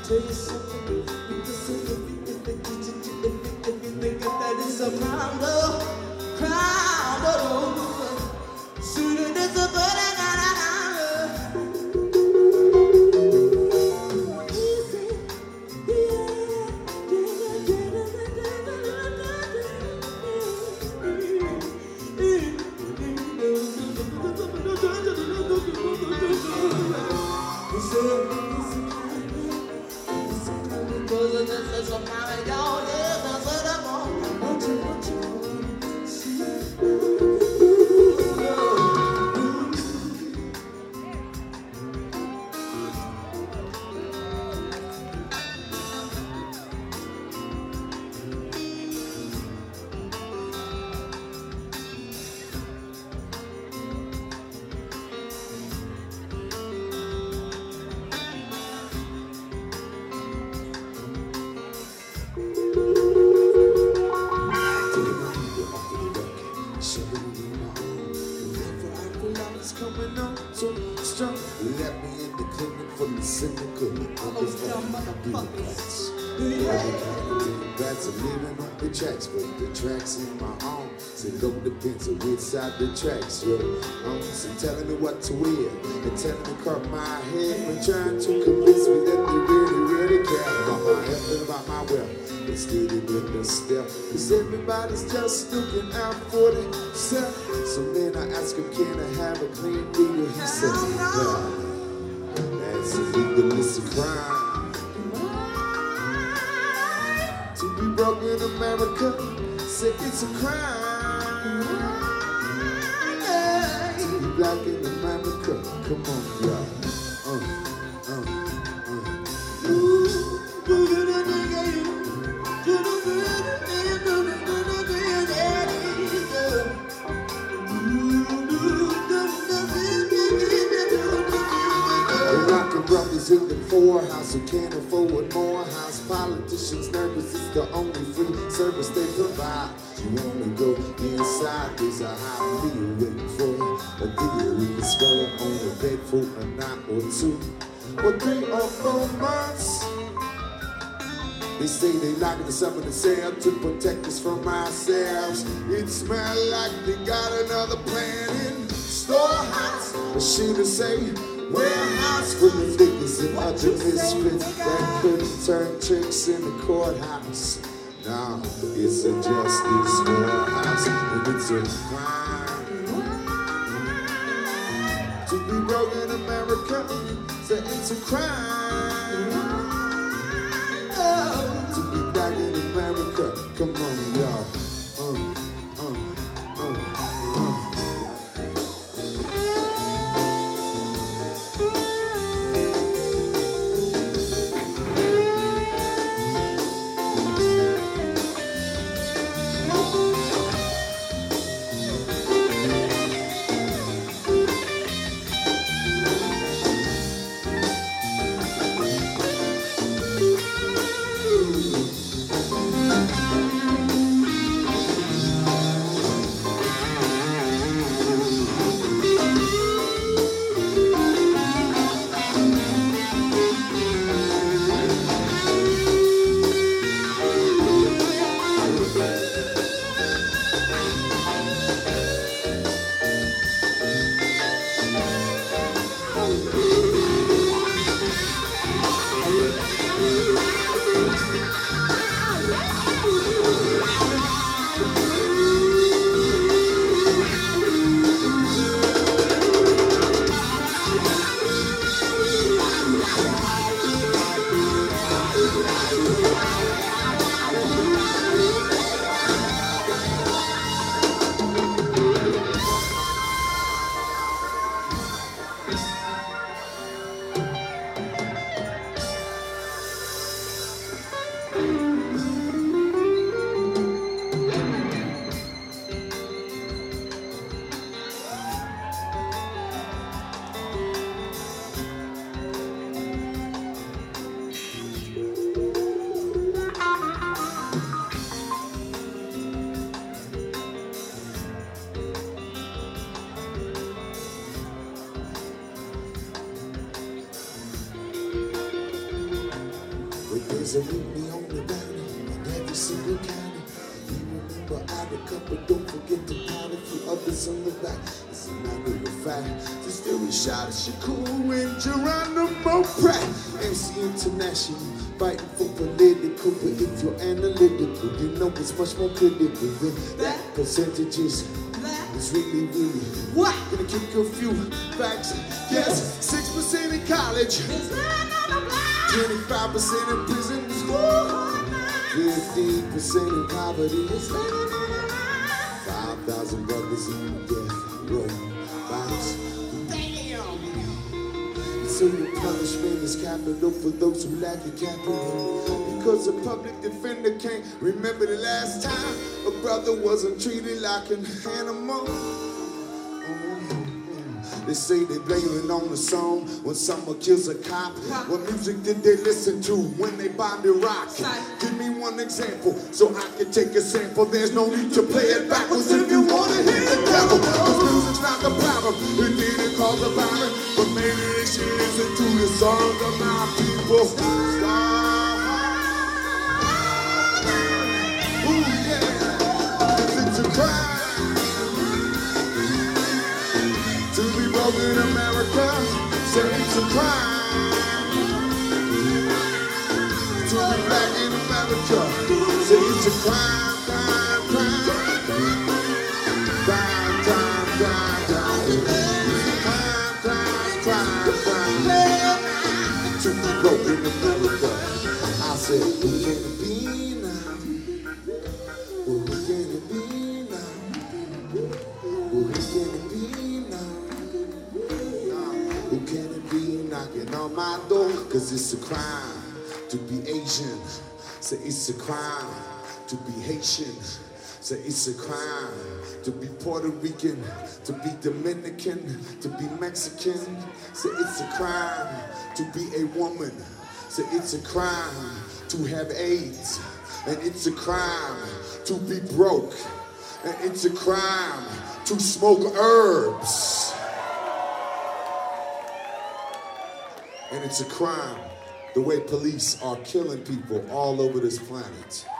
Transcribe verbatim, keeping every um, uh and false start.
tell you something. Because if you think that it's a crown, oh, crown, oh, sooner than the bird. Tracks, but the tracks in my own. So it all depends on which side the tracks, yo. Um, so telling me what to wear and telling me cut my head, but trying to convince me that they really, really care about my health and about my wealth. But still they with the step, cause everybody's just looking out for themselves. So then I ask him, can I have a clean needle? He says, no, that's illegal, it's a crime. Broke in America, say it's a crime. Yeah. To be black in America, come on, y'all. Uh, uh, uh. Ooh. The rockin' brothers in the poorhouse who can't afford more house. Politicians nervous, it's the only free service they provide. You wanna go inside, there's a high meal waiting for you. A deal we can score on the bed for a night or two, or three or four months. They say they lock us up in the cell to protect us from ourselves. It smells like they got another plan in storehouse. The shooter say warehouse full of niggas and other misfits that couldn't turn tricks in the courthouse. Nah, it's a justice warehouse and it's a crime to be broke in America. So it's a crime oh, to be black in America. Come on, y'all. Uh. There's a Whitney on the bounty in every single county. You remember Attica, but don't forget to count a few others on the back. It's a matter of fact. The story shot at Shakur and Geronimo Pratt. M C International, fighting for political, but if you're analytical, you know it's much more critical than that. Percentages, it's really, really What? gonna kick a few facts. Yes, six percent in college, twenty-five percent in prison, fifteen percent in poverty, five thousand brothers in death row bounce. So the punishment is capital for those who lack the capital. Because a public defender can't remember the last time a brother wasn't treated like an animal. They say they blame it on the song when someone kills a cop. What music did they listen to when they bombed Iraq? Give me one example so I can take a sample. There's no need to play it backwards if you want to hear the devil. Cause music's not the problem. It didn't cause the violence, but maybe they should listen to the songs of my people. Ooh, yeah. 'Cause it's a crime to be broke in America. Say it's a crime to be black in America. Say it's a crime, crime, crime. Crime, crime, crime, crime. It's a crime, crime, crime, crime. To be broke in America. I said, who can it be now? Who can it be now? Who can it be now? Who can it be knocking on my door? Cause it's a crime to be Asian. Say it's a crime to be Haitian. Say it's a crime to be Puerto Rican, to be Dominican, to be Mexican. Say it's a crime to be a woman. Say it's a crime to have AIDS. And it's a crime to be broke. And it's a crime to smoke herbs. And it's a crime the way police are killing people all over this planet.